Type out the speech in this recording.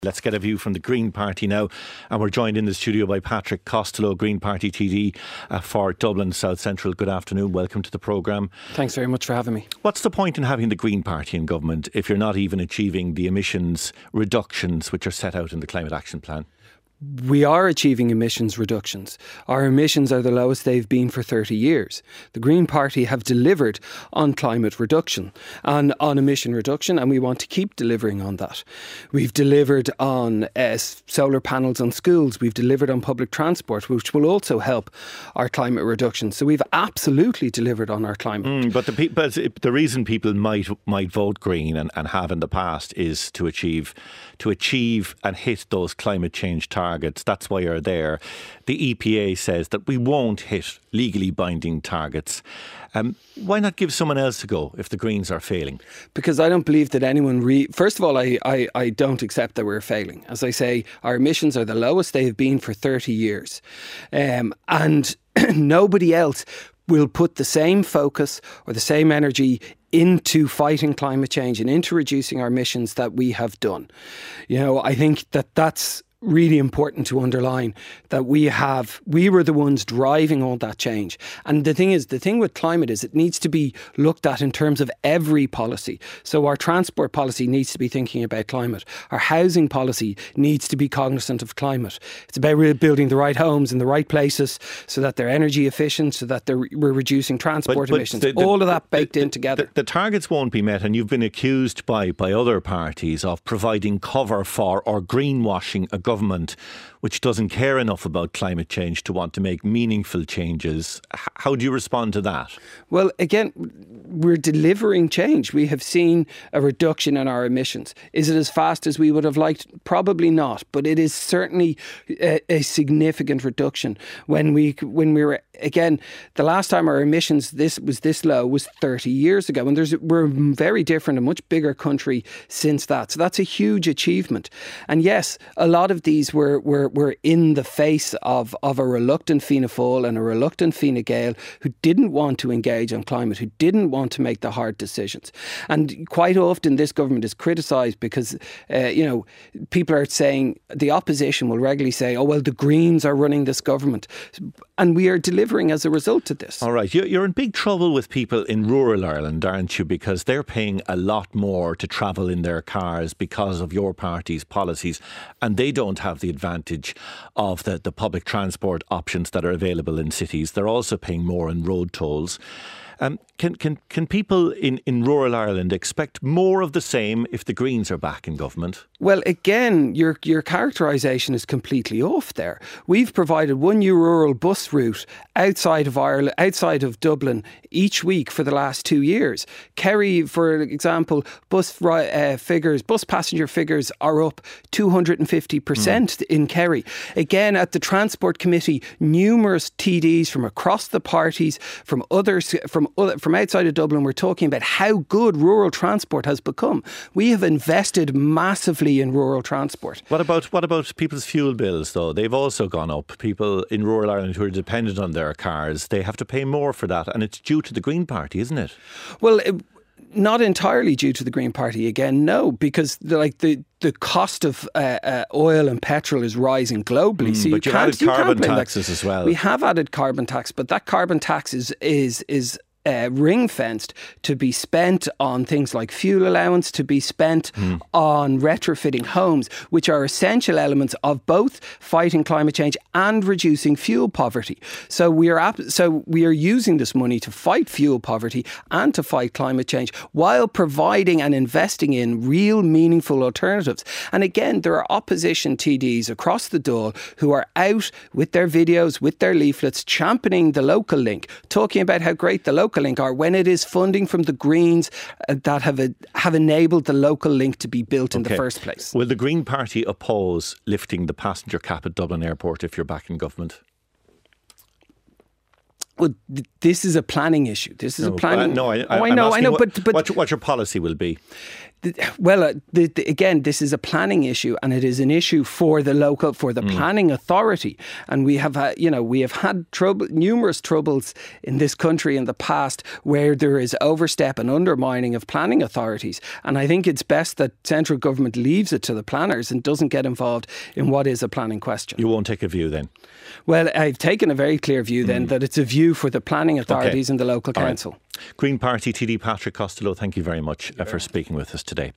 Let's get a view from the Green Party now, and we're joined in the studio by Patrick Costello, Green Party TD for Dublin South Central. Good afternoon, welcome to the programme. Thanks very much for having me. What's the point in having the Green Party in government if you're not even achieving the emissions reductions which are set out in the Climate Action Plan? We are achieving emissions reductions. Our emissions are the lowest they've been for 30 years. The Green Party have delivered on climate reduction and on emission reduction, and we want to keep delivering on that. We've delivered on solar panels on schools. We've delivered on public transport, which will also help our climate reduction. So we've absolutely delivered on our climate. But the reason people might vote Green and have in the past is to achieve and hit those climate change targets. That's why you're there. The EPA says that we won't hit legally binding targets. Why not give someone else a go if the Greens are failing? Because I don't believe that anyone... First of all, I don't accept that we're failing. As I say, our emissions are the lowest they have been for 30 years. And nobody else will put the same focus or the same energy into fighting climate change and into reducing our emissions that we have done. You know, I think that's really important to underline, that we were the ones driving all that change. And the thing with climate is it needs to be looked at in terms of every policy. So our transport policy needs to be thinking about climate. Our housing policy needs to be cognizant of climate. It's about building the right homes in the right places so that they're energy efficient, so that we're reducing transport emissions. All of that baked in together. The targets won't be met, and you've been accused by other parties of providing cover for or greenwashing a government which doesn't care enough about climate change to want to make meaningful changes. How do you respond to that? Well, again, we're delivering change. We have seen a reduction in our emissions. Is it as fast as we would have liked? Probably not, but it is certainly a significant reduction. When we were, again, the last time our emissions was this low was 30 years ago, and we're very different, a much bigger country since that. So that's a huge achievement. And yes, a lot of these were in the face of a reluctant Fianna Fáil and a reluctant Fine Gael who didn't want to engage on climate, who didn't want to make the hard decisions. And quite often this government is criticised because, people are saying, the opposition will regularly say, oh, well, the Greens are running this government. And we are delivering as a result of this. All right. You're in big trouble with people in rural Ireland, aren't you? Because they're paying a lot more to travel in their cars because of your party's policies, and they don't have the advantage of the public transport options that are available in cities. They're also paying more in road tolls. Can people in rural Ireland expect more of the same if the Greens are back in government? Well, again, your characterisation is completely off there. We've provided one new rural bus route outside of Ireland, outside of Dublin, each week for the last 2 years. Kerry, for example, bus passenger figures are up 250% in Kerry. Again, at the Transport Committee, numerous TDs from across the parties, from others, from outside of Dublin, we're talking about how good rural transport has become. We have invested massively in rural transport. What about people's fuel bills, though? They've also gone up. People in rural Ireland who are dependent on their cars, they have to pay more for that, and it's due to the Green Party, isn't it? Well, not entirely due to the Green Party again, no, because the cost of oil and petrol is rising globally. So but you've added carbon taxes as well. We have added carbon tax, but that carbon tax is ring-fenced to be spent on things like fuel allowance, to be spent on retrofitting homes, which are essential elements of both fighting climate change and reducing fuel poverty. So we are using this money to fight fuel poverty and to fight climate change while providing and investing in real meaningful alternatives. And again, there are opposition TDs across the Dáil who are out with their videos, with their leaflets, championing the local link, talking about how great the local link are, when it is funding from the Greens that have enabled the local link to be built in the first place. Will the Green Party oppose lifting the passenger cap at Dublin Airport if you're back in government? Well, this is a planning issue. This is a planning. I know. But what your policy will be? Again, this is a planning issue, and it is an issue for the planning authority. And we have had numerous troubles in this country in the past where there is overstep and undermining of planning authorities. And I think it's best that central government leaves it to the planners and doesn't get involved in what is a planning question. You won't take a view then? Well, I've taken a very clear view then that it's a view for the planning authorities and the local council. Green Party TD Patrick Costello, thank you very much for speaking with us today.